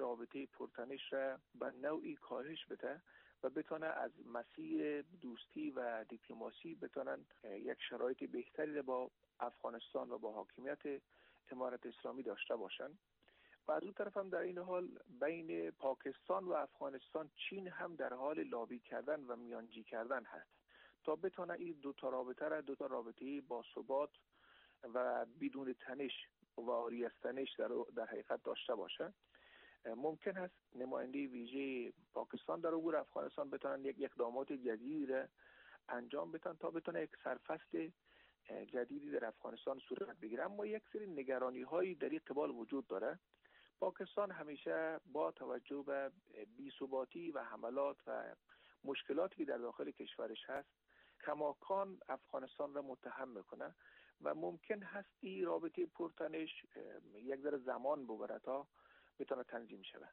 رابطه پرتنش را به نوعی کاهش بده و بتونه از مسیر دوستی و دیپلماسی بتونن یک شرایط بهتری با افغانستان و با حاکمیت امارت اسلامی داشته باشن. و از اون طرف هم در این حال بین پاکستان و افغانستان چین هم در حال لابی کردن و میانجی کردن هست تا بتونه این دو تا رابطه با ثبات و بدون تنش و آری از تنش در حقیقت داشته باشه. ممکن است نماینده ویژه پاکستان در عبور افغانستان بتونن یک اقدامات جدید را انجام بدن تا بتونه یک سرفصل جدیدی در افغانستان صورت بگیره. اما یک سری نگرانی هایی در این قبال وجود داره. پاکستان همیشه با توجه به بی‌ثباتی و حملات و مشکلاتی که در داخل کشورش هست کماکان افغانستان را متهم میکنه و ممکن هست این رابطه پرتنش یک ذره زمان ببره تا بتونه تنظیم شود.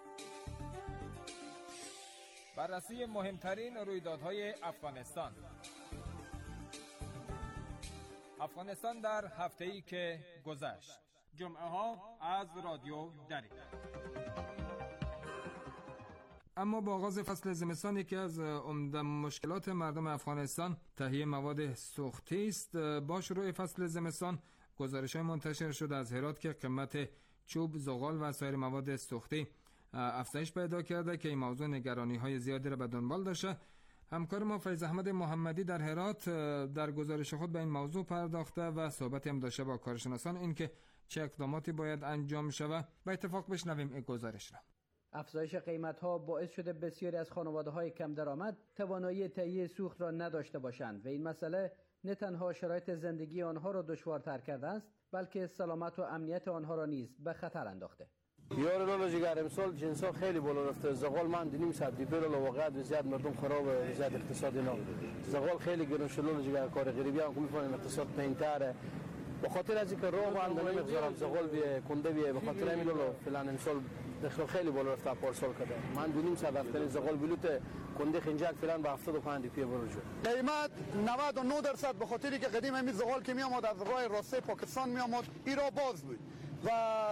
بررسی مهمترین رویدادهای افغانستان. افغانستان در هفته‌ای که گذشت. جمعه ها از رادیو دری. اما با آغاز فصل زمستان یکی از عمده مشکلات مردم افغانستان تهیه مواد سوختی است. با شروع فصل زمستان گزارش‌های منتشر شد از هرات که قیمت چوب، زغال و سایر مواد سوختی افزایش پیدا کرده که این موضوع نگرانی‌های زیادی را به دنبال داشته. همکار ما فیض احمد محمدی در هرات در گزارش خود به این موضوع پرداخته و صحبتی هم داشته با کارشناسان اینکه چه اقداماتی باید انجام شود. با اتفاق بشنویم این گزارش را. افزایش قیمت‌ها باعث شده بسیاری از خانواده‌های کم درآمد توانایی تهیه سوخت را نداشته باشند و این مسئله نه تنها شرایط زندگی آنها را دشوارتر کرده است بلکه سلامت و امنیت آنها را نیز به خطر انداخته. یار لولو جگر امسال جنسا خیلی بالا رفته. زغال من دینیم صد دیپر واقعا وضعیت مردم خراب، وضعیت اقتصادی نه. زغال خیلی گرون شده. لولو جگر کار غریبی هم می‌فهمیم اقتصاد پایین‌تره. به خاطر از اینکه رو هم نمی‌گذارم زغال بیه کنده بیه، به خاطر همین لولو فلان امسال دخل خیلی بالا رفته پارسال کرده. من دینیم صد رفتن زغال بلوت کنده خنجر فلان به 75 دیپی برو شد. قیمت 99% به خاطری که قدیم همین زغال که میامد از راه راسته پاکستان میامد ایرا باز بود و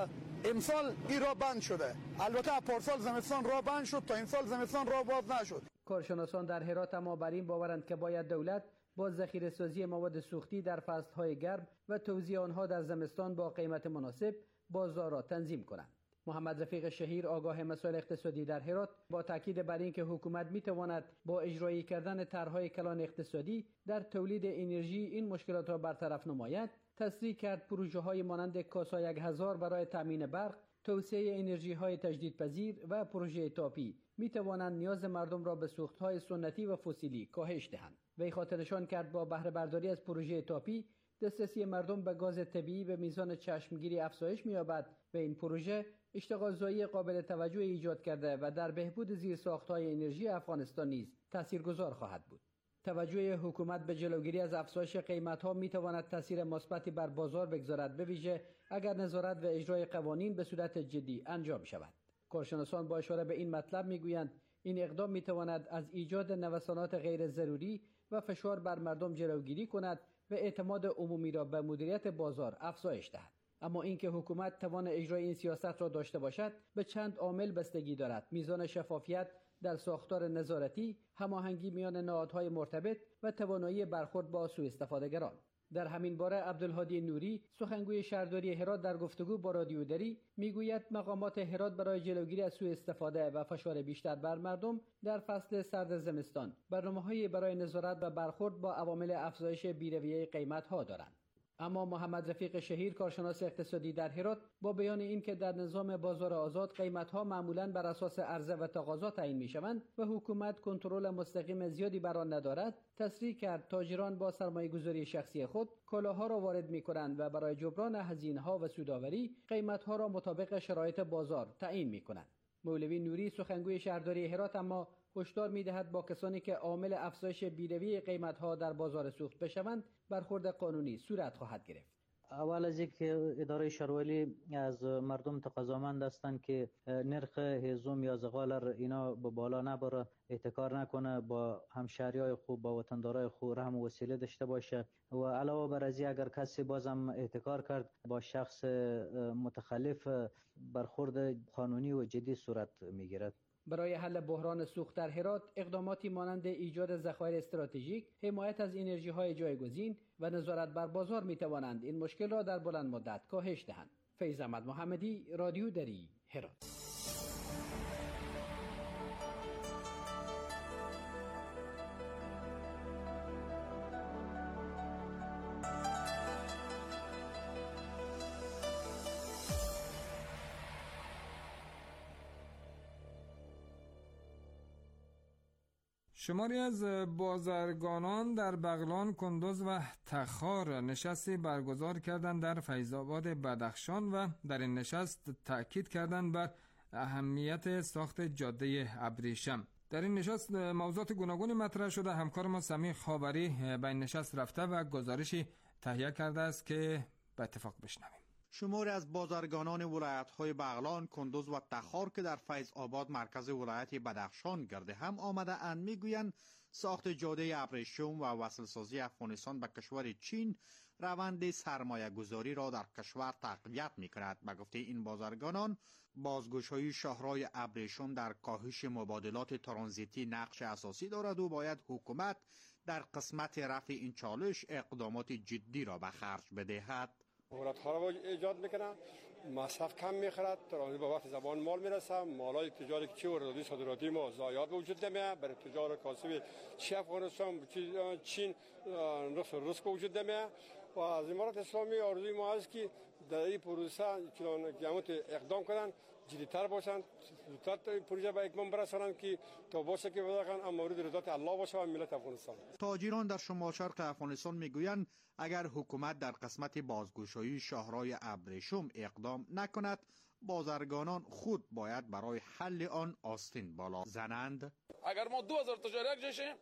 امسال این راه بند شده. البته پارسال زمستان راه بند شد تا این سال زمستان راه باز نشد. کارشناسان در هرات اما بر این باورند که باید دولت با ذخیره سازی مواد سوختی در فصل‌های گرم و توزیع آنها در زمستان با قیمت مناسب بازار را تنظیم کنند. محمد رفیق شهیر آگاه مسائل اقتصادی در هرات با تاکید بر اینکه حکومت میتواند با اجرایی کردن طرح‌های کلان اقتصادی در تولید انرژی این مشکلات را برطرف نماید، تصریح کرد پروژه‌های مانند کاسا 1000 برای تامین برق، توسعه انرژی‌های تجدیدپذیر و پروژه تاپی می‌توانند نیاز مردم را به سوخت‌های سنتی و فسیلی کاهش دهند. وی خاطرنشان کرد با بهره برداری از پروژه تاپی دسترسی مردم به گاز طبیعی به میزان چشمگیری افزایش می‌یابد و این پروژه اشتغالزایی قابل توجه ایجاد کرده و در بهبود زیرساخت‌های انرژی افغانستان نیز تاثیرگذار خواهد بود. توجه حکومت به جلوگیری از افزایش قیمت‌ها می‌تواند تاثیر مثبتی بر بازار بگذارد، به ویژه اگر نظارت و اجرای قوانین به صورت جدی انجام شود. کارشناسان با اشاره به این مطلب می‌گویند این اقدام می‌تواند از ایجاد نوسانات غیر ضروری و فشار بر مردم جلوگیری کند و اعتماد عمومی را به مدیریت بازار افزایش دهد. اما اینکه حکومت توان اجرای این سیاست را داشته باشد به چند عامل بستگی دارد: میزان شفافیت در ساختار نظارتی، هماهنگی میان نهادهای مرتبط و توانایی برخورد با سوءاستفاده‌گران. در همین باره عبدالهادی نوری سخنگوی شهرداری هرات در گفتگو با رادیو دری میگوید مقامات هرات برای جلوگیری از سوء استفاده و فشار بیشتر بر مردم در فصل سرد زمستان برنامه‌هایی برای نظارت و برخورد با عوامل افزایش بی‌رویه قیمت‌ها دارند. اما محمد رفیق شهیر کارشناس اقتصادی در هرات با بیان این که در نظام بازار آزاد قیمت‌ها معمولاً بر اساس عرضه و تقاضا تعیین می‌شوند و حکومت کنترل مستقیم زیادی بر آن ندارد، تصریح کرد تاجران با سرمایه‌گذاری شخصی خود کالاها را وارد می‌کنند و برای جبران هزینه‌ها و سودآوری قیمت‌ها را مطابق شرایط بازار تعیین می‌کنند. مولوی نوری سخنگوی شهرداری هرات اما هشدار می‌دهد با کسانی که عامل افزایش بی‌رویه قیمت‌ها در بازار سوخت بشوند برخورد قانونی صورت خواهد گرفت. اول از اینکه اداره شهرولی از مردم تقاضامند هستند که نرخ هیزم یا زغال اینا به بالا نبره، احتکار نکنه، با همشهریای خوب با وطندارای خوب رحم و وسیله داشته باشه و علاوه بر از اگر کسی بازم احتکار کرد با شخص متخلف برخورد قانونی و جدی صورت میگیرد. برای حل بحران سوخت در هرات، اقداماتی مانند ایجاد ذخایر استراتژیک، حمایت از انرژی‌های جایگزین و نظارت بر بازار می‌توانند این مشکل را در بلند مدت کاهش دهند. فیض احمد محمدی، رادیو دری، هرات. شماری از بازرگانان در بغلان، کندوز و تخار نشستی برگزار کردند در فیض آباد بدخشان و در این نشست تأکید کردند بر اهمیت ساخت جاده ابریشم. در این نشست موضوعات گوناگونی مطرح شده. همکار ما سمیع خاوری به این نشست رفته و گزارشی تهیه کرده است که به اتفاق بشنویم. شماری از بازرگانان ولایت‌های بغلان، کندوز و تخار که در فیض آباد مرکز ولایت بدخشان گرد هم آمده اند میگویند ساخت جاده ابریشم و وصلسازی افغانستان به کشور چین روند سرمایه گذاری را در کشور تقویت می‌کند. به گفته این بازرگانان، بازگشایی شاهراه ابریشم در کاهش مبادلات ترانزیتی نقش اساسی دارد و باید حکومت در قسمت رفع این چالش اقدامات جدی را به خرج بدهد. مهلت‌ها را ایجاد میکنه، مصرف کم میخورد، ترانزیت به وقت زبان مال میرسه، مالای تجاری که چه وارداتی صادراتی ما ضایعات وجود نمیاد، برای تجار کاسب چه افغانستان چه چین نقص رسک وجود نمیاد. و از امارات اسلامی آرزوی ما است که در این پروسه قیامت اقدام کنند، جدی‌تر باشند، زودتر پروژه به اتمام برسانند که تا باشه که بداخن مورد رضایت الله باشه و ملت افغانستان. تاجران در شمال شرق افغانستان میگویند اگر حکومت در قسمت بازگشایی شاهراه ابریشم اقدام نکند، بازرگانان خود باید برای حل آن آستین بالا زنند. اگر ما 2000 تجار یک جشیم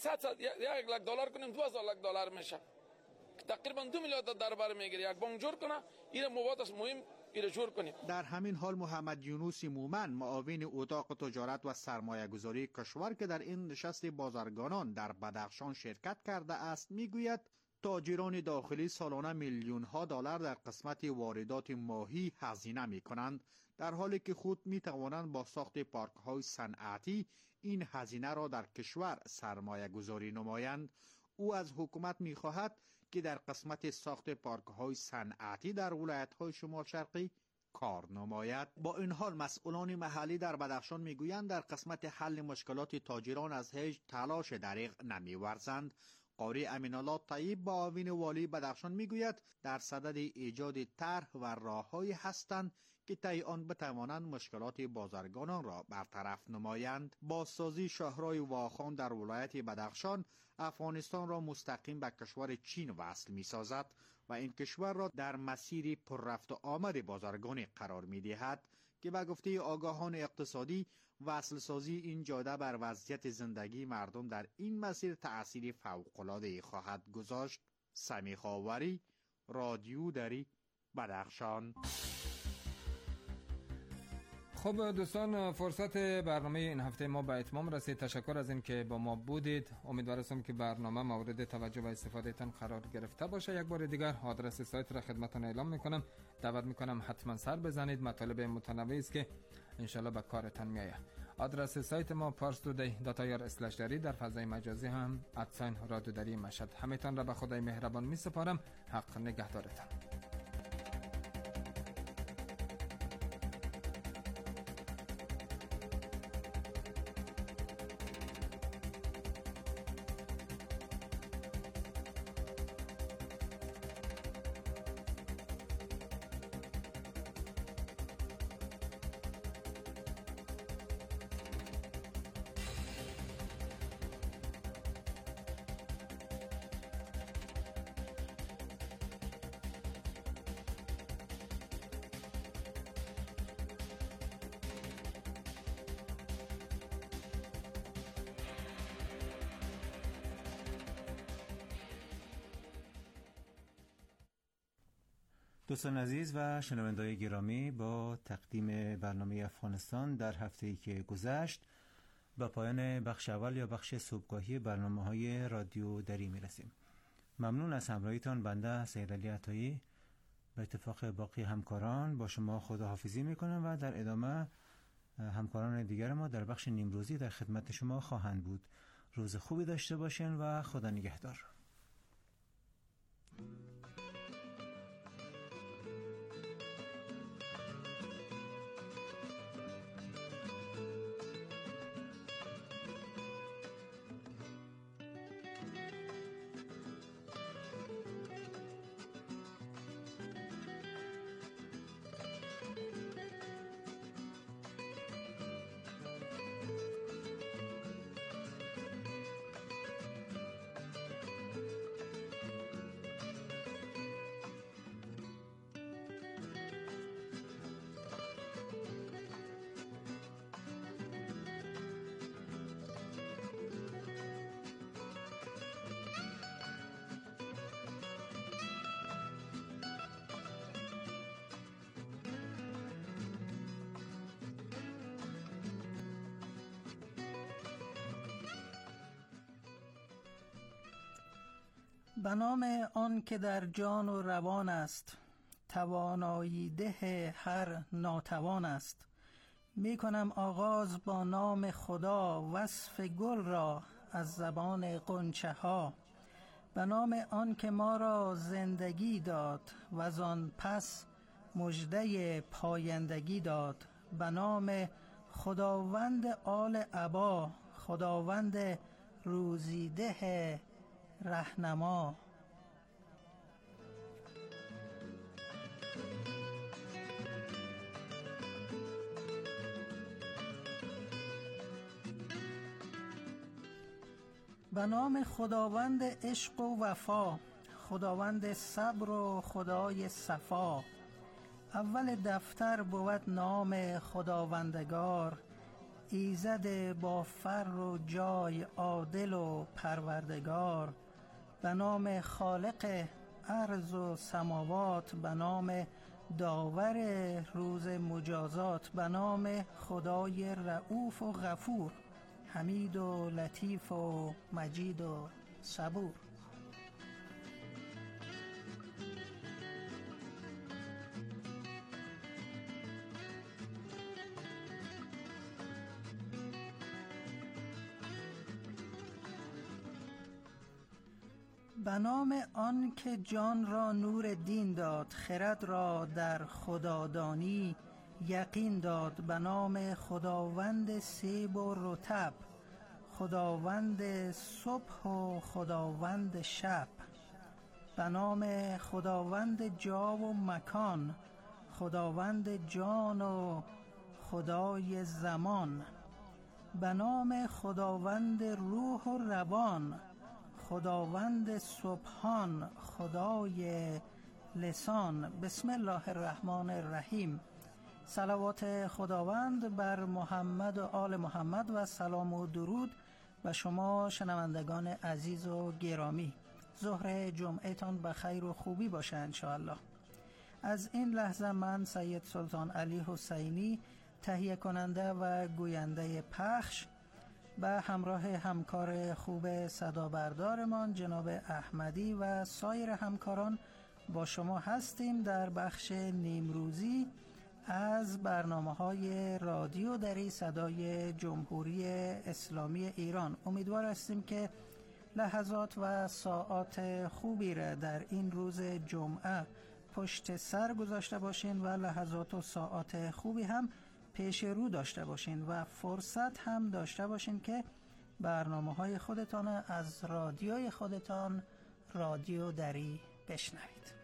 1 لک دلار کنیم 2000 لک دلار میشه، تقریبا 2 میلیارد در بر میگیره. یک بانک جور کنه این مواد مهم جور کنیم. در همین حال محمد یونس مومن، معاون اتاق تجارت و سرمایه گذاری کشور که در این نشست بازرگانان در بدخشان شرکت کرده است، میگوید تاجران داخلی سالانه میلیون ها دلار در قسمت واردات ماهی هزینه می کنند، در حالی که خود می توانند با ساخت پارک های صنعتی این هزینه را در کشور سرمایه گذاری نمایند. او از حکومت می خواهد که در قسمت ساخت پارک های صنعتی در ولایت های شمال شرقی کار نماید. با این حال مسئولان محلی در بدخشان میگویند در قسمت حل مشکلات تاجران از هیچ تلاش دریغ نمی‌ورزند. قاری امینالله طیب، معاون والی بدخشان، میگوید در صدد ایجاد طرح و راههایی هستند که طی آن بتوانند مشکلات بازرگانان را برطرف نمایند. بازسازی شاهراه واخان در ولایت بدخشان افغانستان را مستقیم به کشور چین وصل می‌سازد و این کشور را در مسیر پر رفت و آمد بازرگانی قرار می‌دهد که به گفته آگاهان اقتصادی وصل سازی این جاده بر وضعیت زندگی مردم در این مسیر تأثیر فوق‌العاده خواهد گذاشت. سمیع خاوری، رادیو دری، بدخشان. خب دوستان، فرصت برنامه این هفته ما به اتمام رسید. تشکر از این که با ما بودید. امیدوارم که برنامه مورد توجه و استفاده تان قرار گرفته باشه. یک بار دیگر آدرس سایت را خدمتتان اعلام میکنم. دعوت میکنم حتما سر بزنید. مطالب متنوعی است که انشالله به کارتان میآید. آدرس سایت ما parstoday.ir/dari، در فضای مجازی هم @رادیودری مشهد. همتان را به خدای مهربان میسپارم. حق نگهدارتان. دوستان عزیز و شنوندگان گرامی، با تقدیم برنامه افغانستان در هفته‌ای که گذشت به پایان بخش اول یا بخش صبحگاهی برنامه‌های رادیو دری می‌رسیم. ممنون از همراهیتان. بنده سید علی عطایی به اتفاق باقی همکاران با شما خداحافظی میکنم و در ادامه همکاران دیگر ما در بخش نیمروزی در خدمت شما خواهند بود. روز خوبی داشته باشین و خدا نگهدار. به نام آن که در جان و روان است، توانایی ده هر ناتوان است. می کنم آغاز با نام خدا، وصف گل را از زبان غنچه ها. به نام آن که ما را زندگی داد و از آن پس مژده پایندگی داد. به نام خداوند آل عبا، خداوند روزیده رهنما. به نام خداوند عشق و وفا، خداوند صبر و خدای صفا. اول دفتر بود نام خداوندگار، ایزد با فر و جای عادل و پروردگار. به نام خالق ارض و سماوات، به نام داور روز مجازات. به نام خدای رؤوف و غفور، حمید و لطیف و مجید و صبور. به نام آن که جان را نور دین داد، خرد را در خدادانی یقین داد. به نام خداوند سیب و رطب، خداوند صبح و خداوند شب. به نام خداوند جا و مکان، خداوند جان و خدای زمان. به نام خداوند روح و روان، خداوند سبحان خدای لسان. بسم الله الرحمن الرحیم. صلوات خداوند بر محمد و آل محمد و سلام و درود و شما شنوندگان عزیز و گرامی. ظهر جمعهتان به خیر و خوبی باشه انشاءالله. از این لحظه من سید سلطان علی حسینی، تهیه کننده و گوینده پخش، به همراه همکار خوب صدا بردارمان جناب احمدی و سایر همکاران با شما هستیم در بخش نیمروزی از برنامه‌های رادیو دری صدای جمهوری اسلامی ایران. امیدوار هستیم که لحظات و ساعات خوبی را در این روز جمعه پشت سر گذاشته باشین و لحظات و ساعات خوبی هم پیش رو داشته باشین و فرصت هم داشته باشین که برنامه‌های خودتان از رادیوی خودتان رادیو دری بشنوید.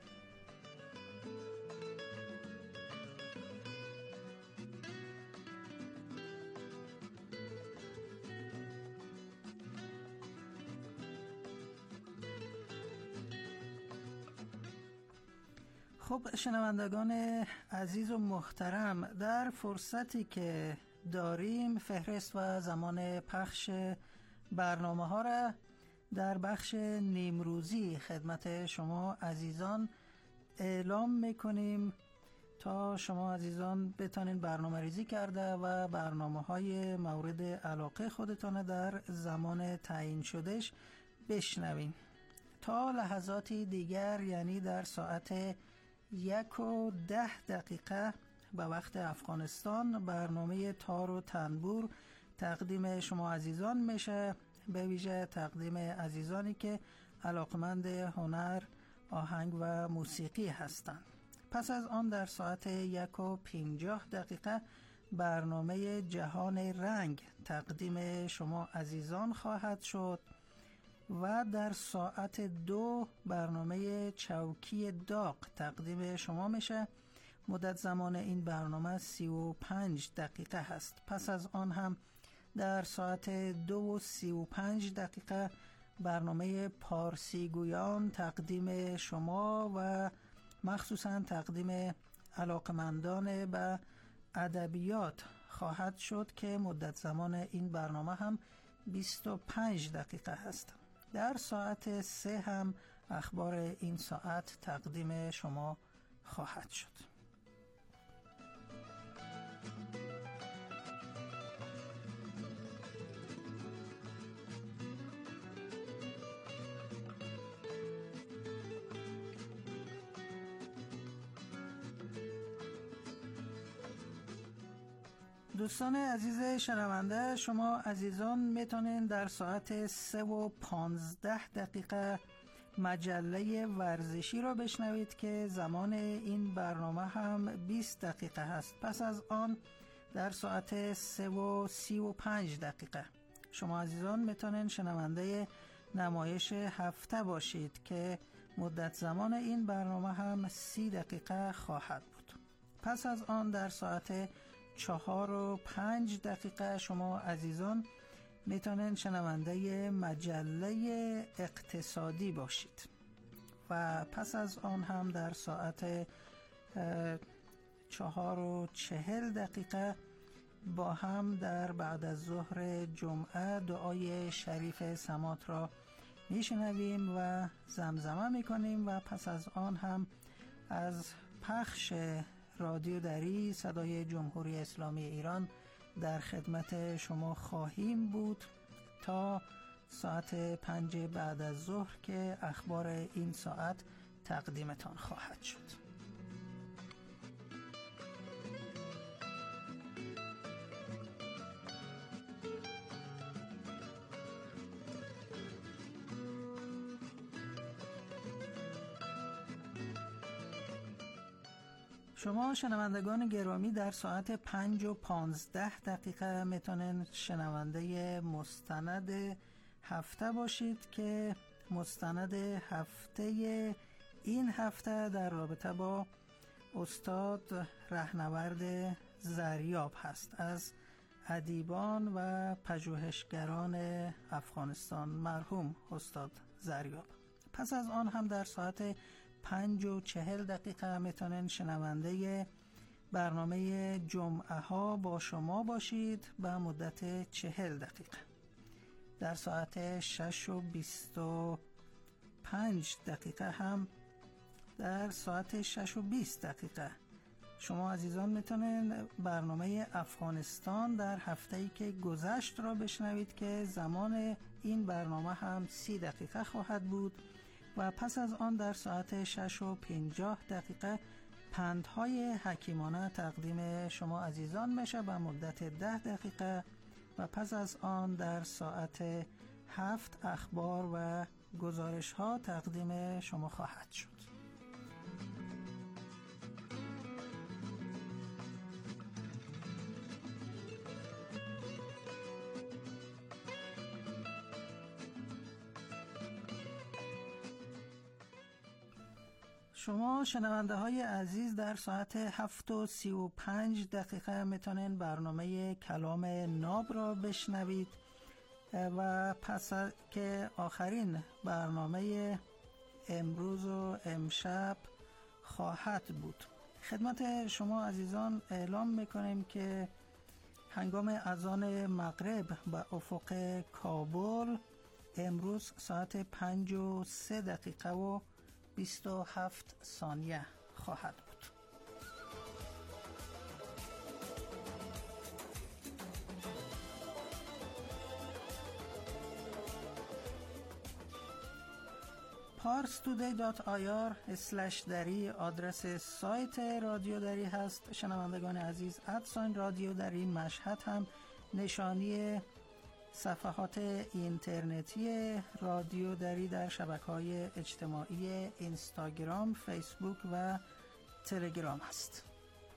خب شنوندگان عزیز و محترم، در فرصتی که داریم فهرست و زمان پخش برنامه ها را در بخش نیمروزی خدمت شما عزیزان اعلام میکنیم تا شما عزیزان بتانین برنامه ریزی کرده و برنامه های مورد علاقه خودتان در زمان تعیین شدهش بشنوین. تا لحظاتی دیگر یعنی در ساعت 1:10 به وقت افغانستان برنامه تار و تنبور تقدیم شما عزیزان میشه، به ویژه تقدیم عزیزانی که علاقمند هنر، آهنگ و موسیقی هستند. پس از آن در ساعت 1:50 برنامه جهان رنگ تقدیم شما عزیزان خواهد شد و در ساعت 2 برنامه چوکی داغ تقدیم شما میشه. مدت زمان این برنامه 35 دقیقه هست. پس از آن هم در ساعت 2:35 برنامه پارسی گویان تقدیم شما و مخصوصا تقدیم علاقمندان به ادبیات خواهد شد که مدت زمان این برنامه هم 25 دقیقه هست. در ساعت 3 هم اخبار این ساعت تقدیم شما خواهد شد. دوستان عزیز شنونده، شما عزیزان میتونین در ساعت 3:15 مجله ورزشی را بشنوید که زمان این برنامه هم 20 دقیقه هست. پس از آن در ساعت 3:35 شما عزیزان میتونین شنونده نمایش هفته باشید که مدت زمان این برنامه هم 30 دقیقه خواهد بود. پس از آن در ساعت 4:05 شما عزیزان میتونین شنونده مجله اقتصادی باشید و پس از آن هم در ساعت 4:40 با هم در بعد از ظهر جمعه دعای شریف سمات را میشنویم و زمزمه میکنیم و پس از آن هم از پخش رادیو دری صدای جمهوری اسلامی ایران در خدمت شما خواهیم بود تا ساعت 5 بعد از ظهر که اخبار این ساعت تقدیمتان خواهد شد. شما شنوندگان گرامی در ساعت 5:15 میتونین شنونده مستند هفته باشید که مستند هفته این هفته در رابطه با استاد رهنورد زریاب هست از ادیبان و پژوهشگران افغانستان، مرحوم استاد زریاب. پس از آن هم در ساعت 5:40 میتونن شنونده برنامه جمعه ها با شما باشید به مدت 40 دقیقه. در ساعت 6:25 هم در ساعت 6:20 شما عزیزان میتونن برنامه افغانستان در هفته‌ای که گذشت را بشنوید که زمان این برنامه هم 30 دقیقه خواهد بود و پس از آن در ساعت 6:50 پندهای حکیمانه تقدیم شما عزیزان میشه به مدت 10 دقیقه و پس از آن در ساعت 7 اخبار و گزارش ها تقدیم شما خواهد شد. شما شنونده های عزیز در ساعت 7:35 میتونین برنامه کلام ناب را بشنوید و پس که آخرین برنامه امروز و امشب خواهد بود. خدمت شما عزیزان اعلام میکنیم که هنگام اذان مغرب به افق کابل امروز ساعت 5:03 و 27 ثانیه خواهد بود. parstoday.ir/dari آدرس سایت رادیو دری هست. شنوندگان عزیز، رادیو دری مشهد هم نشانی صفحات اینترنتی رادیو دری در شبکه‌های اجتماعی اینستاگرام، فیسبوک و تلگرام است.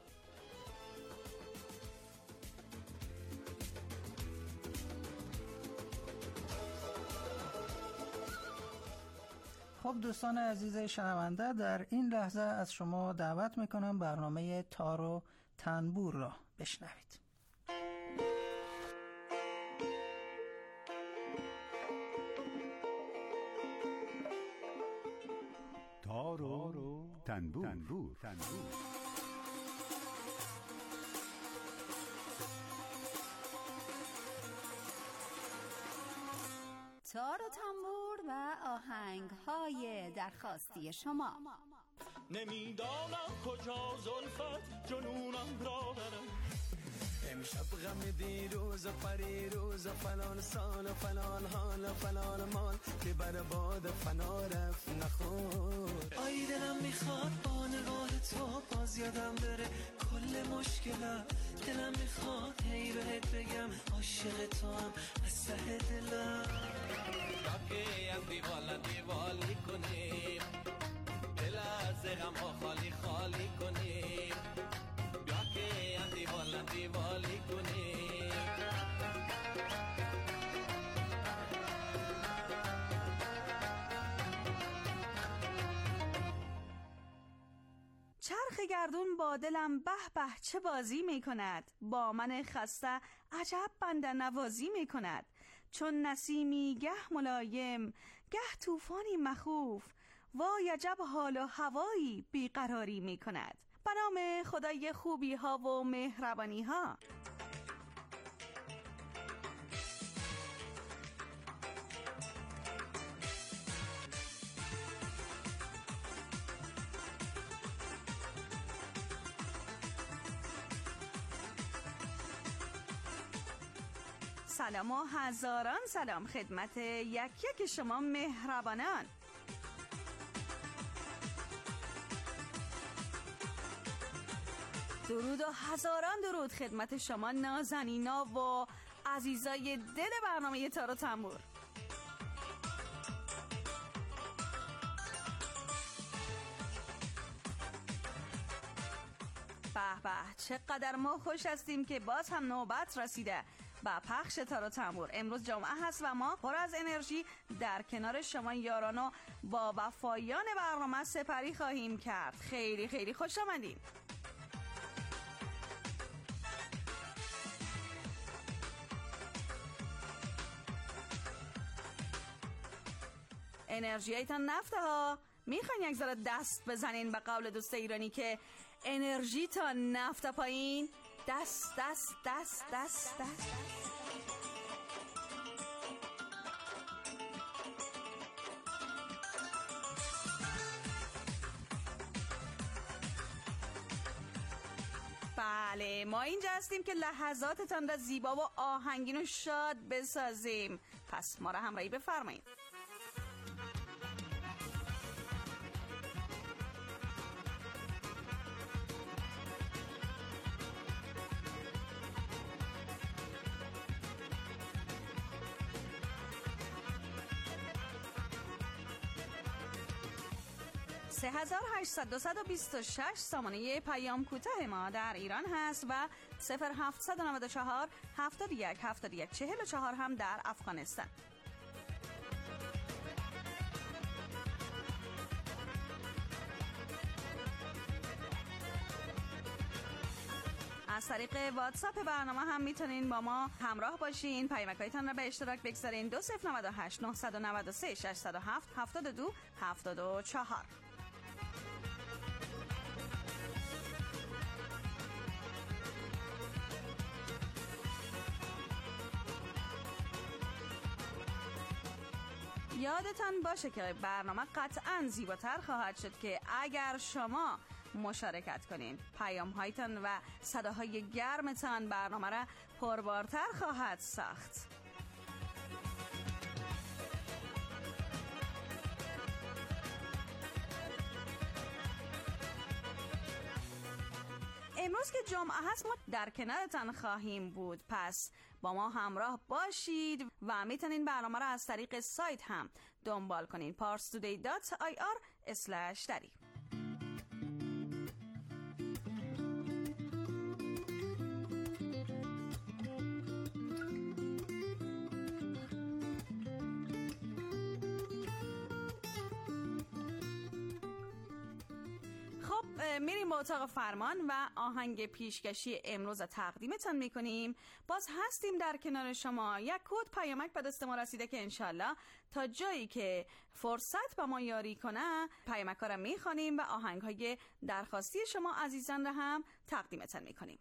خب دوستان عزیز شنونده، در این لحظه از شما دعوت میکنم برنامه تار و تنبور را بشنوید. تار و تنبور. تار و تنبور و آهنگ‌های درخواستی شما. نمیدانم کجا زلفت جنونم را برم، امشب غم دیروز و پریروز و فلان سال و فلان حال و فلان مال که بر باد فنا رفت نخور. آی دلم میخواد با نگاه تو باز یادم بره کل مشکلات. دلم میخواد هی بهت بگم عاشق تو هم از ته دلم. راکی هم دیوالی کنیم، دل از غم ها خالی خالی کنیم. راکی هم دیوالی کنیم. چرخ گردون با دلم به به چه بازی می کند، با من خسته عجب بنده نوازی می کند. چون نسیمی گه ملایم گه طوفانی مخوف، وای عجب حال و هوایی بیقراری می کند. به نام خدای خوبی ها و مهربانی ها. سلام و هزاران سلام خدمت یک یک شما مهربانان. درود و هزاران درود خدمت شما نازنینا و عزیزای دل برنامه تار و تنبور. به به چقدر ما خوش هستیم که باز هم نوبت رسیده با پخش تار و تنبور. امروز جمعه هست و ما پر از انرژی در کنار شما یاران و با وفایان برنامه سپری خواهیم کرد. خیلی خیلی خوش آمدین. انرژیایتان نفته ها. میخواین یک ذره دست بزنین به قول دوست ایرانی که انرژی تا نفته پایین. دست دست دست دست دست. بله ما اینجا هستیم که لحظاتتان را زیبا و آهنگین و شاد بسازیم. پس ما را همراهی بفرمایید. سه 3826 سامانه پیام کوتاه ما در ایران هست و 0794 71 71 44 هم در افغانستان. از طریق واتساپ برنامه هم میتونین با ما همراه باشین، پیامک‌هایتان را به اشتراک بگذارین. 2098 993 607 72 74. یادتان باشه که برنامه قطعاً زیباتر خواهد شد که اگر شما مشارکت کنین. پیام هایتان و صداهای گرمتان برنامه را پربارتر خواهد ساخت. امروز که جمعه هست ما در کنارتان خواهیم بود، پس با ما همراه باشید و میتونین برنامه رو از طریق سایت هم دنبال کنین parstoday.ir/dari. میریم با اتاق فرمان و آهنگ پیشکشی امروز تقدیمتان میکنیم. باز هستیم در کنار شما. یک کد پیامک به دست ما رسیده که انشالله تا جایی که فرصت با ما یاری کنه پیامک ها را میخوانیم و آهنگ های درخواستی شما عزیزان را هم تقدیمتان میکنیم.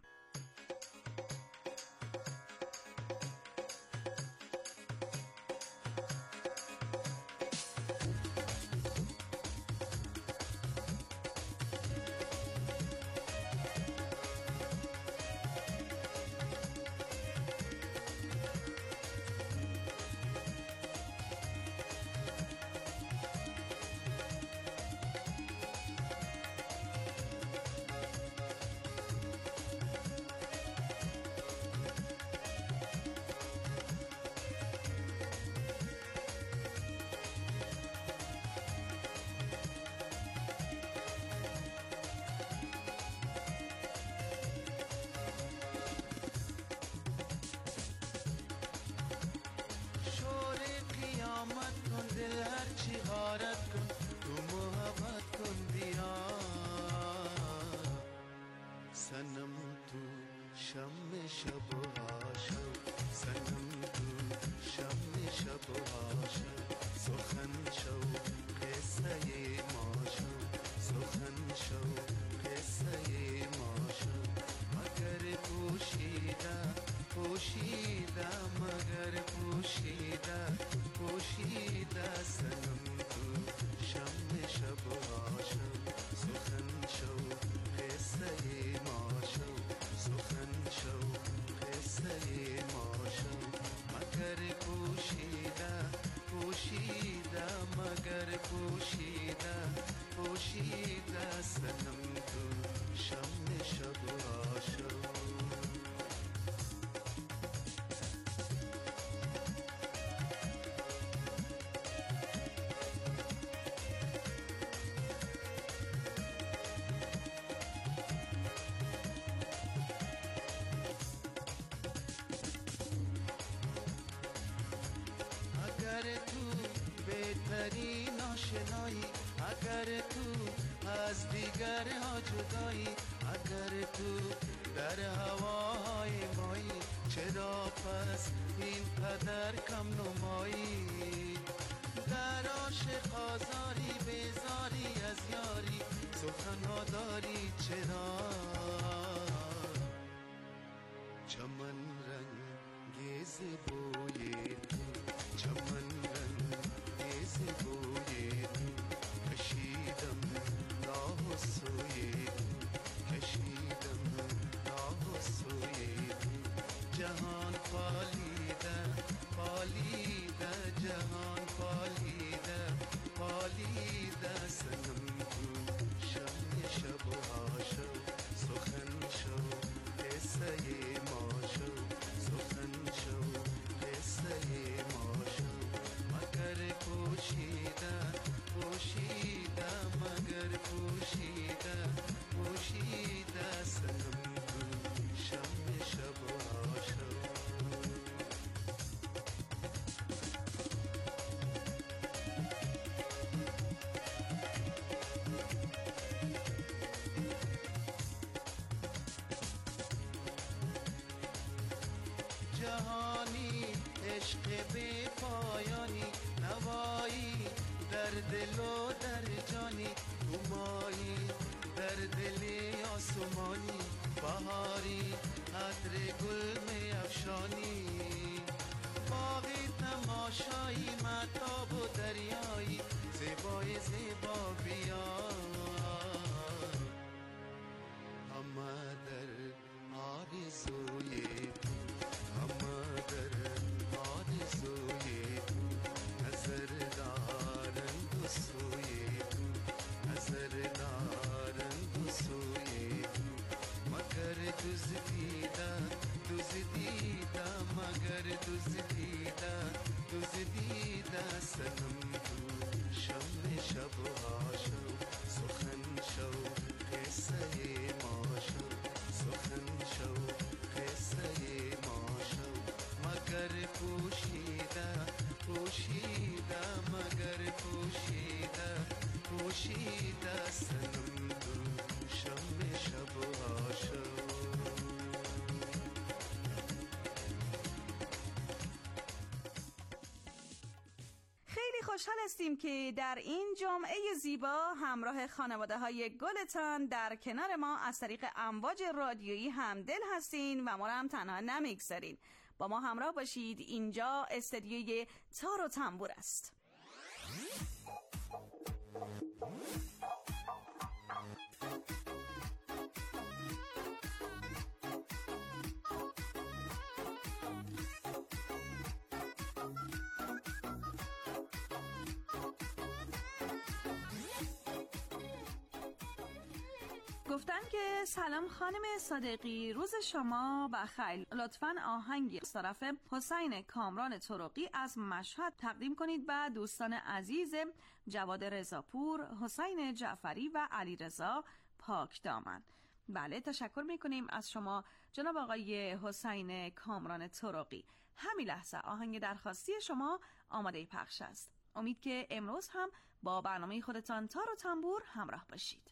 دل هر چی غارت کن تو محبت کن بیا سنم تو شم شب و عاشق سنم تو شم شب و عاشق سخن شو قصه ما شو سخن شو قصه ما شو مگر پوشیده پوشیده مگر پوشیده پوشیده سنم تو شم شب و عاشق سخن شو قصه ما شو سخن شو قصه ما شو مگر پوشیده پوشیده مگر پوشیده پوشیده سنم تو شم شب و عاشق بهترین آشنایی اگر تو از دیگر ها جدایی اگر تو در هواهای مایی چرا پس این قدر کم نمایی در عاشق آزاری بیزاری از یاری سخن ها داری چرا چمن رنگیز بوی تو چمن بوی کشیدم راه سوی کشیدم راه سوی جهان پالیده پالیده جهان پالیده پالیده سنم تو شم شب و عاشق سخن شو قصه ما شو سخن شو قصه ما شو مگر پوشیده پوشیده مگر پوشیده پوشیده سنم تو شم شب و عاشق جهانی عشق بی پایانی نوایی در دل و در جانی اومایی در دل آسمانی بهاری عطر گل می افشانی باغی تماشایی مهتاب و دریایی زیبای زیبا بیا همه در آرزوی همه در آرزوی نظر دارند و سوی نظر دارند و سوی مگر دزدیده سنم تو شم شبها شو سخن شو قصه ما شو سخن شو قصه ما شو مگر پوشیده مگر پوشیده سنم تو شم شبها شو. خوشحال هستیم که در این جمعه زیبا همراه خانواده های گلتان در کنار ما از طریق امواج رادیویی همدل هستین و ما را هم تنها نمیگذارین. با ما همراه باشید. اینجا استدیوی تار و تنبور است. گفتن که سلام خانم صادقی، روز شما بخیر. لطفاً آهنگی از طرف حسین کامران طرقی از مشهد تقدیم کنید به دوستان عزیز جواد رضاپور، حسین جعفری و علی رضا پاکدامن. بله، تشکر میکنیم از شما جناب آقای حسین کامران طرقی. همین لحظه آهنگ درخواستی شما آماده پخش است. امید که امروز هم با برنامه خودتان تار و تنبور همراه باشید.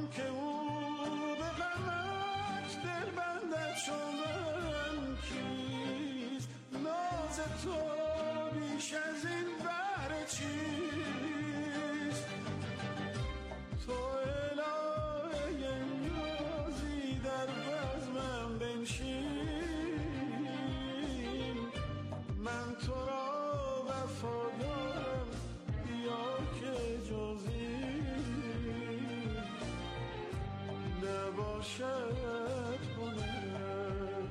که او به غمت دل بندد شدن کیست ناز تو بیش از این بهر چیست تو الهه نیازی در بزمم بنشین من تو را وفادارم بیا که جزی نباشد هنرم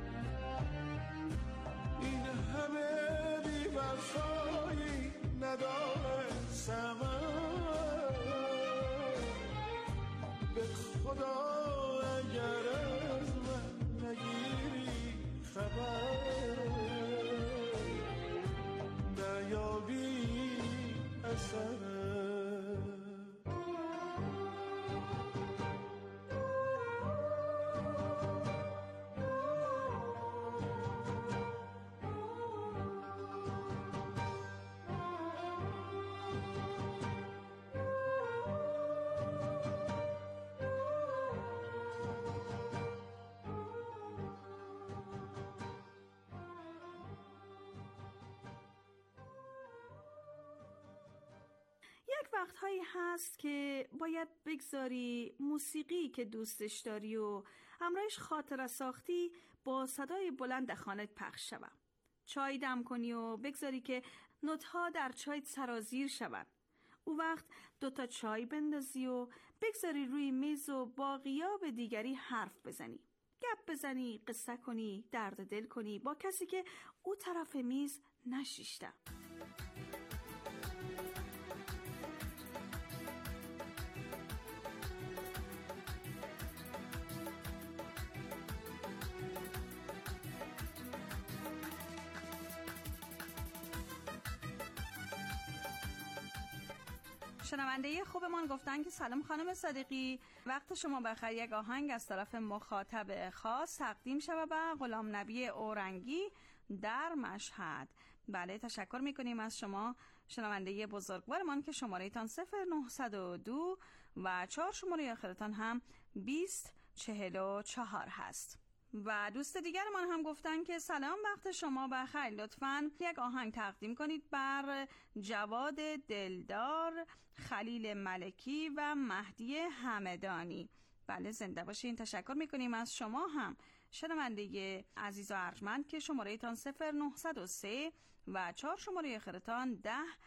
این همه بی وفایی نداره ثمر به خدا اگر از من نگیری خبر نیابی اثر وقتهایی هست که باید بگذاری موسیقی که دوستش داری و همراهش خاطره ساختی با صدای بلند خانت پخش شود. چای دم کنی و بگذاری که نوت‌ها در چایت سرازیر شود. او وقت 2 چای بندازی و بگذاری روی میز و با غیاب دیگری حرف بزنی. گپ بزنی، قصه کنی، درد دل کنی با کسی که او طرف میز نشیشته. شنونده خوبمان گفتن که سلام خانم صادقی، وقت شما بخیر. یک آهنگ از طرف مخاطب خاص تقدیم شود به غلام نبی اورنگی در مشهد. بله، تشکر میکنیم از شما شنونده بزرگوارمان که شماره تان 0902 و 4 شماره آخرتان هم 2044 هست. و دوست دیگرمان هم گفتن که سلام، وقت شما بخیر، لطفاً یک آهنگ تقدیم کنید بر جواد دلدار، خلیل ملکی و مهدی همدانی. بله، زنده باشین. تشکر میکنیم از شما هم شنونده عزیز و ارجمند که شماره تان 0903 و 4 شماره آخرتان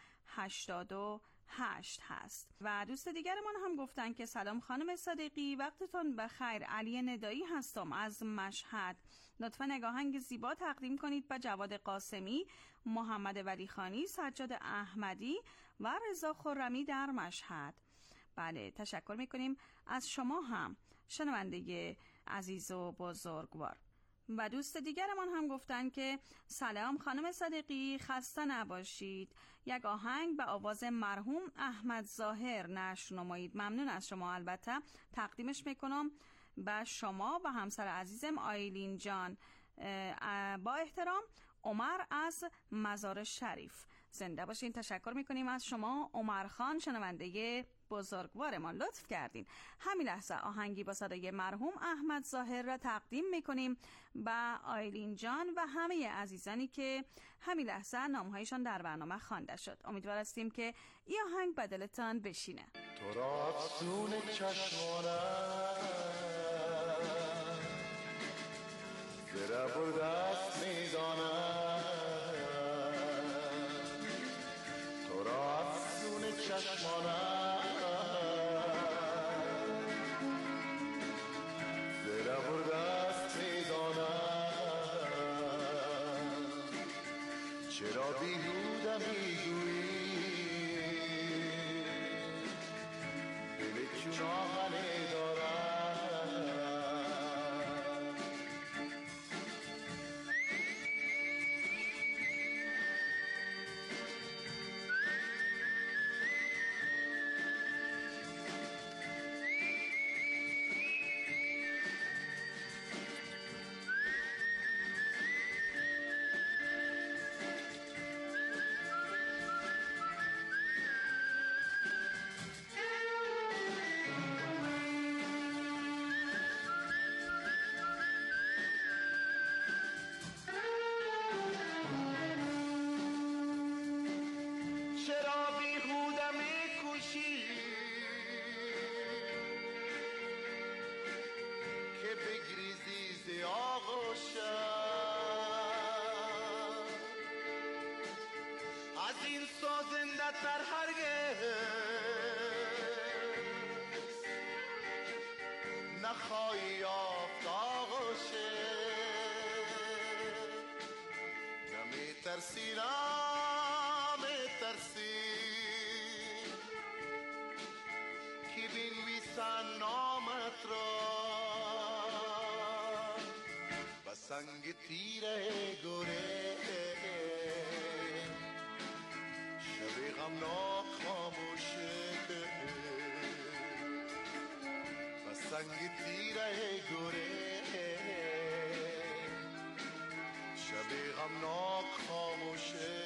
1088 هست. و دوست دیگرمان هم گفتن که سلام خانم صادقی، وقتتون بخیر، علی ندایی هستم از مشهد. لطفا یک آهنگ زیبا تقدیم کنید به جواد قاسمی، محمد ولی خانی، سجاد احمدی و رضا خرمی در مشهد. بله، تشکر میکنیم از شما هم شنونده عزیز و بزرگوار. و دوست دیگرمان هم گفتن که سلام خانم صادقی، خسته نباشید، یک آهنگ به آواز مرحوم احمد ظاهر نشر نمایید. ممنون از شما. البته تقدیمش میکنم به شما و همسر عزیزم آیلین جان. با احترام، عمر از مزار شریف. زنده باشین. تشکر میکنیم از شما عمر خان، شنونده بزرگوارمان، لطف کردین. همین لحظه آهنگی با صدای مرحوم احمد ظاهر را تقدیم میکنیم به آیلین جان و همه عزیزانی که همین لحظه نامهایشان در برنامه خوانده شد. امیدوار هستیم که این آهنگ به دلتان بشینه. تو را افسون چشمانم زره بر دست میدانم، تو را افسون چشمانم زره بر دست میدانم، چرا بیهوده میگویی دل چون آهنی دارم. این سازنده تر هرگز نخواهی یافت آغوشه نمیترسی نمیترسی که بنویسن نامت را و سنگ تیره گره شب غمناک خاموشه و سنگ تیره گره شب غمناک خاموشه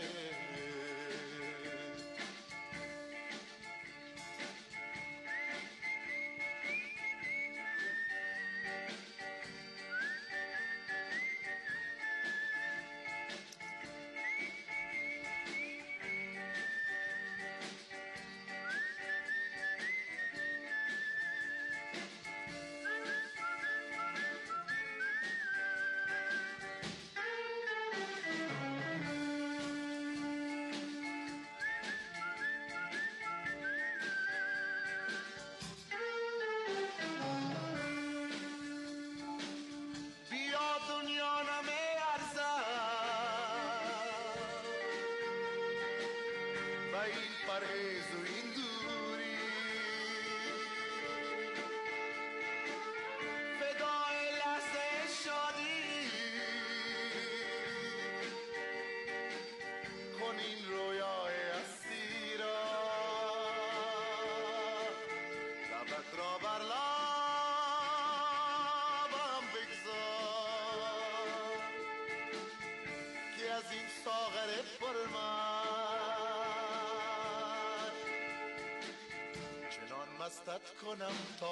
پرهیز و این دوری فدای لحظه شادی کن این رویای هستی را لبت را بر لبم بگذار که از این ساغر پرمن مستت کنم تا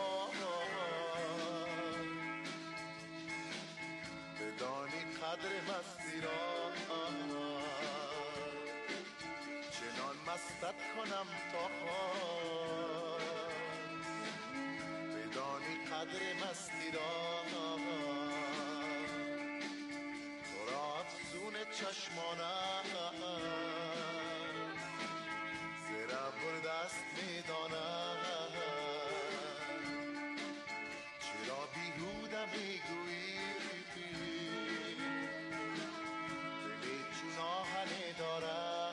خواب بدانی قدر مستی را چنان مستت کنم تا خواب بدانی قدر مستی را تو را افزون چشمانم زیرا بردست میدانم چرا بیهوده میگویی دلی چون آهنی دارم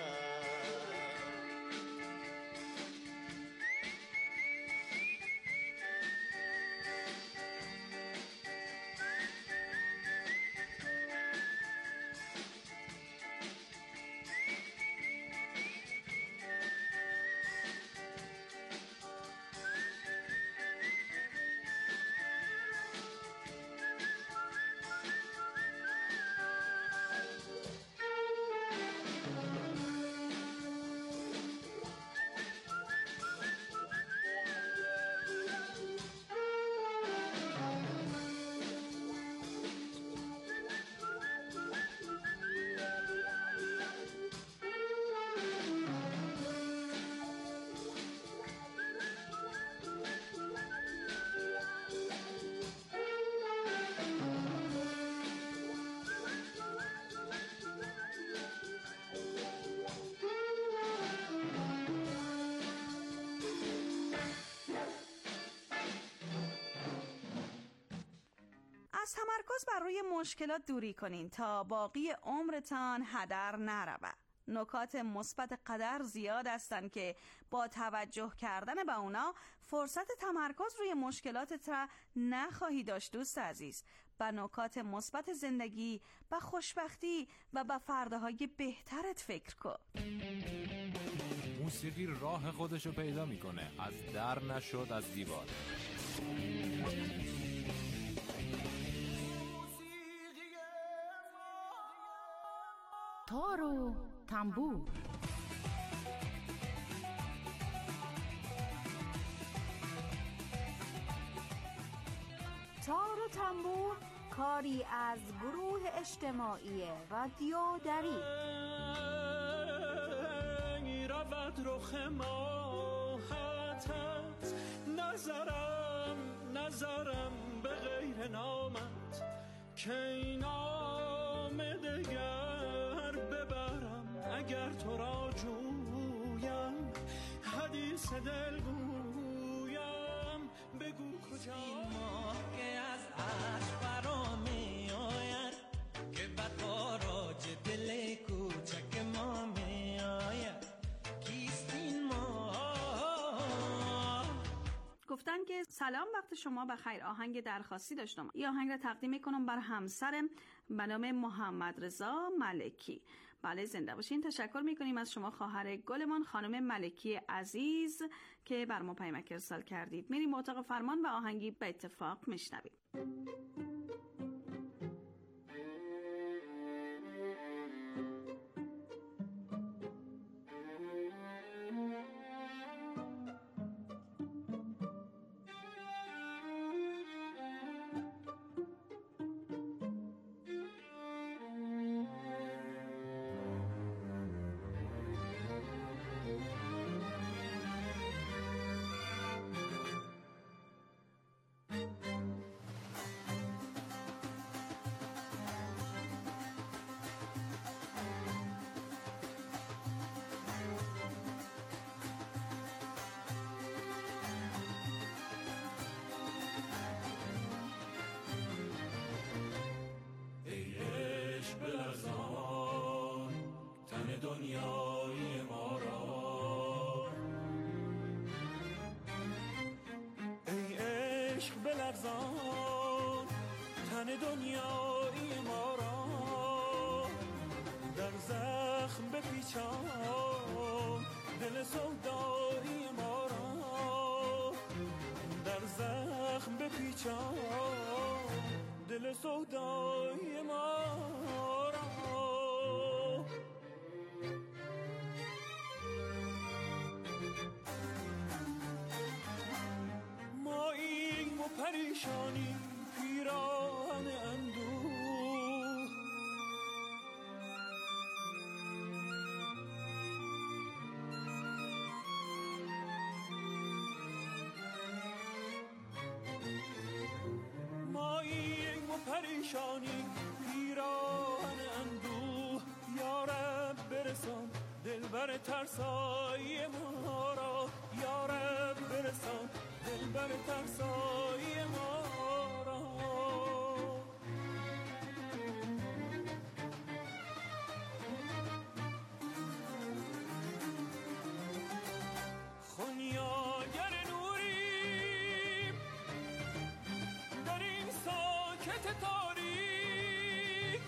از تمرکز بر روی مشکلات دوری کنین تا باقی عمرتان هدر نرود. نکات مثبت قدر زیاد هستند که با توجه کردن به اونا فرصت تمرکز روی مشکلاتت را نخواهی داشت. دوست عزیز، به نکات مثبت زندگی، به خوشبختی و به فرداهای بهترت فکر کن. موسیقی راه خودشو پیدا میکنه، از در نشد از دیوار. تار و تنبور. تار و تنبور کاری از گروه اجتماعی رادیو دری. رود رخ ماهتت نظرم به غیر نامت که این نام دگر ببرم اگر تو چه دل گویم بگو کجا ماه که از عشق برا می آید که بر باراج دل کوچک ما می آید کیست این ماه. گفتن که سلام وقت شما بخیر، آهنگ درخواستی داشتم. این آهنگ را تقدیم میکنم بر همسرم به نام محمد رضا ملکی. بله زنده باشین. تشکر میکنیم از شما خواهر گلمان خانم ملکی عزیز که بر ما پیامک ارسال کردید. میریم اتاق فرمان و آهنگی به اتفاق میشنویم. دنیای ما را ای عشق بلرزان تن دنیای ما را در زخم بپیچان دل سودای ما را در زخم بپیچان دل سودای ما را پریشانی پیران اندوه ماییم و پریشانی پیران اندوه یارب برسان دلبر ترسای ما را یارب برسان دلبر ترسای ما را خونیاگر نوری در این ساکت تاریک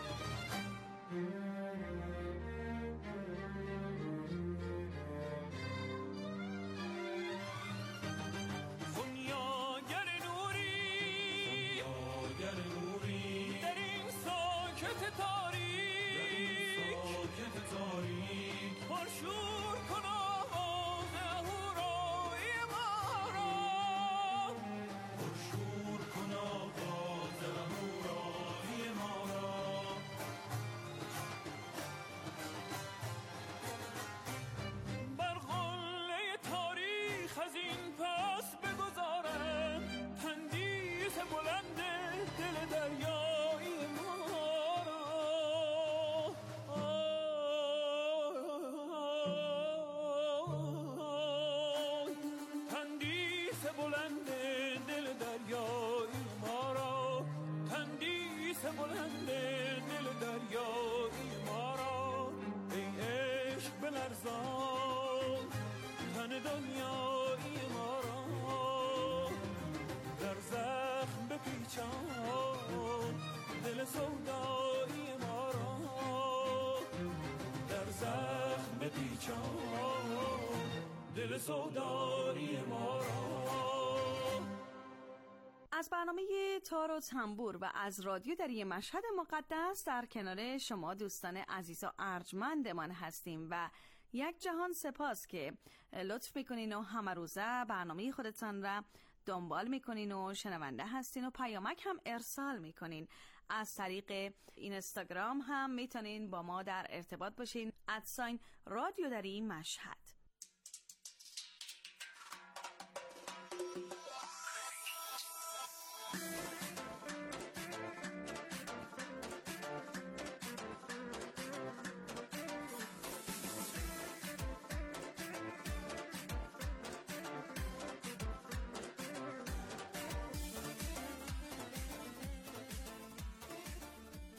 دنیای ما را در زخم بپیچان دل سودای ما را در زخم بپیچان دل سودای ما را. از برنامه تار و تنبور و از رادیو دری مشهد مقدس در کنار شما دوستان عزیز و ارجمندمان هستیم و یک جهان سپاس که لطف میکنین و همه روزه برنامه خودتان را دنبال میکنین و شنونده هستین و پیامک هم ارسال میکنین. از طریق اینستاگرام هم میتونین با ما در ارتباط باشین @رادیو دری مشهد.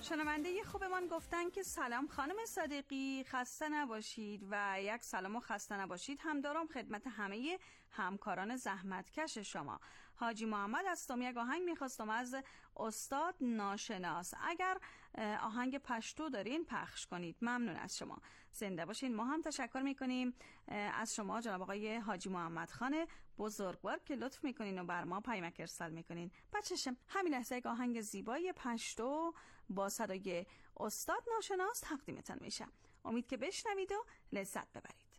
شنونده خوبمان گفتن که سلام خانم صادقی، خسته نباشید. و یک سلام و خسته نباشید هم دارم خدمت همه همکاران زحمتکش شما. حاجی محمد هستم. یک آهنگ میخواستم از استاد ناشناس. اگر آهنگ پشتو دارین پخش کنید ممنون از شما. زنده باشین. ما هم تشکر میکنیم از شما جناب آقای حاجی محمد خان بزرگوار که لطف میکنین و بر ما پیامک ارسال میکنین. بچه‌شم همین لحظه یک آهنگ زیبای پشتو با صدای استاد ناشناس تقدیمتان میشه. امید که بشنوید و لذت ببرید.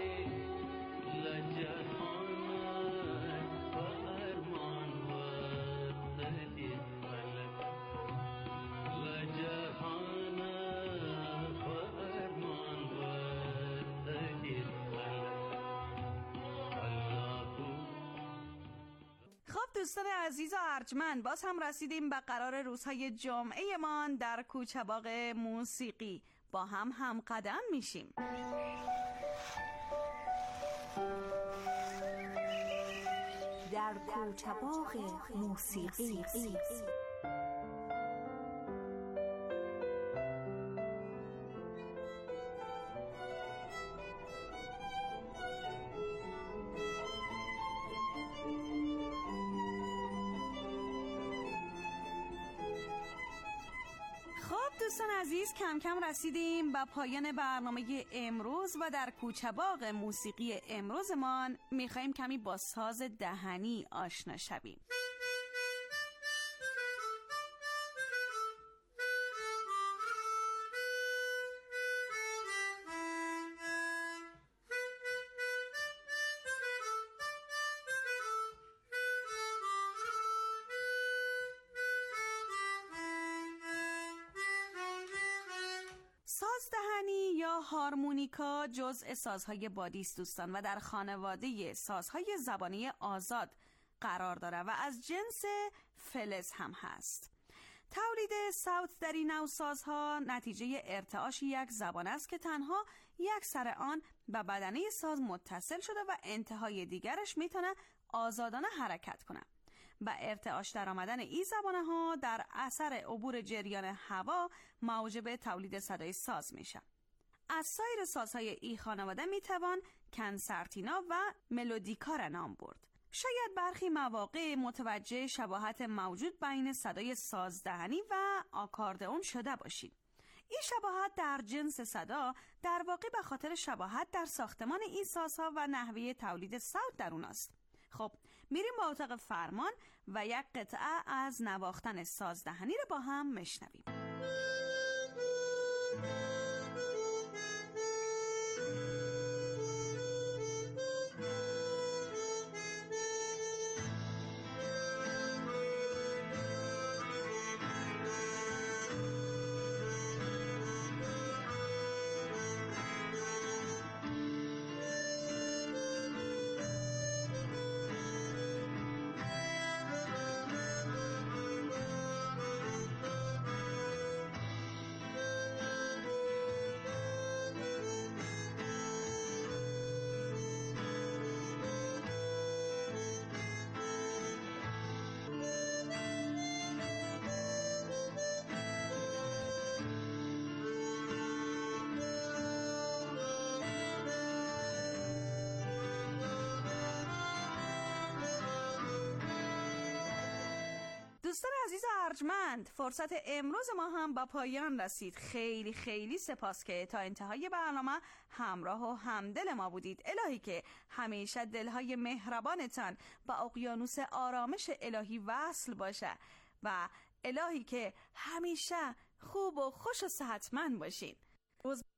جهان و ارمان و دوستان عزیز و ارجمند، باز هم رسیدیم به قرار روزهای جمعه مان در کوچه باغ موسیقی. با هم قدم میشیم. در کوچه باغ موسیقی. دوستان عزیز، کم کم رسیدیم به پایان برنامه امروز و در کوچه باغ موسیقی امروزمان میخواییم کمی با ساز دهنی آشنا شویم. ساز دهنی یا هارمونیکا جزء سازهای بادی است دوستان و در خانواده سازهای زبانی آزاد قرار دارد و از جنس فلز هم هست. تولید صوت در این نوع سازها نتیجه ارتعاش یک زبان است که تنها یک سر آن به بدنه ساز متصل شده و انتهای دیگرش میتونه آزادانه حرکت کنه. با ارتعاش در آمدن این زبانه ها در اثر عبور جریان هوا موجب تولید صدای ساز میشه. از سایر سازهای این خانواده میتوان کنسرتینا و ملودیکا را نام برد. شاید برخی مواقع متوجه شباهت موجود بین صدای سازدهنی و آکاردئون شده باشید. این شباهت در جنس صدا در واقع به خاطر شباهت در ساختمان این سازها و نحوه تولید صوت در اون است. خب میریم با اتاق فرمان و یک قطعه از نواختن سازدهنی رو با هم مشنویم. دوستان عزیز ارجمند، فرصت امروز ما هم با پایان رسید. خیلی خیلی سپاس که تا انتهای برنامه همراه و همدل ما بودید. الهی که همیشه دلهای مهربانتان با اقیانوس آرامش الهی وصل باشه و الهی که همیشه خوب و خوش و صحتمند باشید. روز